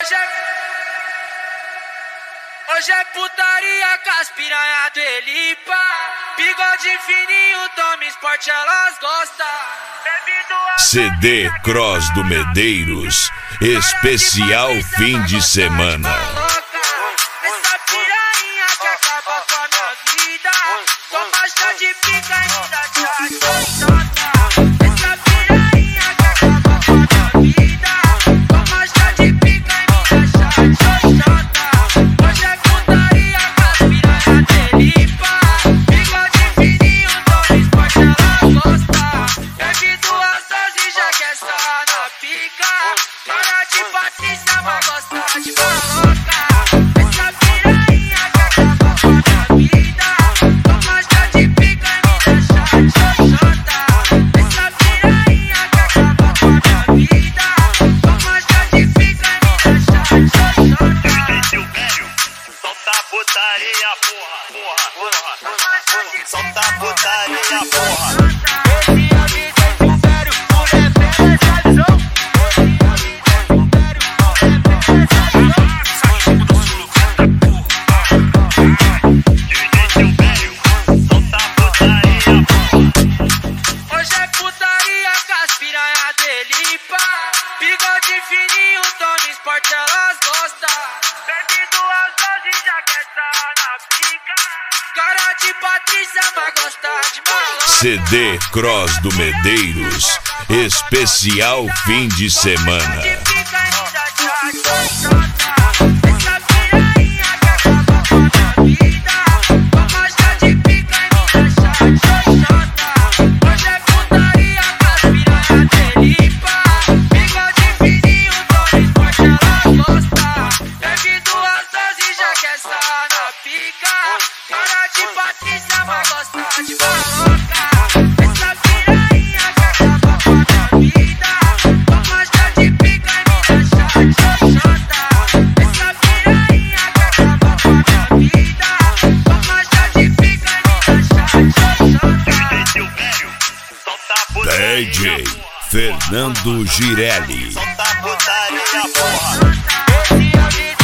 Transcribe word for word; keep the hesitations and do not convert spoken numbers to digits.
Hoje é... Hoje é putaria com as piranha do Elipa. Bigode fininho, toma esporte, elas gostam. C D Cross do Medeiros, especial fim de semana. Essa piranha que acaba com a minha vida. Toma chá de pica e me dá chá. Essa piranha que acaba com a minha vida. Toma chá de pica e me dá chá. Hoje é putaria com as piranha do Elipa. Bigode fininho, toma esporte, elas gostam. Bebe duas doses, já quer só na pica. Cara de Patrícia, vai gostar de maloca. Essa piranha que acaba com a minha vida. Toma chá de pica e me dá chá, xoxota. Essa piranha que acaba com a minha vida. Toma chá de pica e me dá chá, xoxota. Solta putaria, porra, porra, porra. Solta putaria, porra. Esse é o D J Silvério, o rapper dessa visão. Hoje é putaria com as piranha do Elipa. Bigode fininho, toma esporte, elas gostam. Bebe duas doses, já quer estar na pica. Cara de Patrícia, vai gostar de maloca. C D Cross do Medeiros, especial fim de semana. De pica e me dá chá, xoxota. Essa piranha que acaba com a minha vida. Toma chá de pica e me dá chá, xoxota. Hoje é putaria com as piranha do Elipa. Bigode fininho, toma esporte, elas gostam. Bebe duas doses, já quer só na pica. Cara de Patrícia, vai gostar de maloca. Essa piranha que acaba com a minha vida. Toma chá de pica e me dá chá, xoxota. Essa piranha que acaba com a minha vida. Toma chá de pica e me dá chá, xoxota. Solta D J Fernando Girelli. Solta putaria, porra. Esse é o D J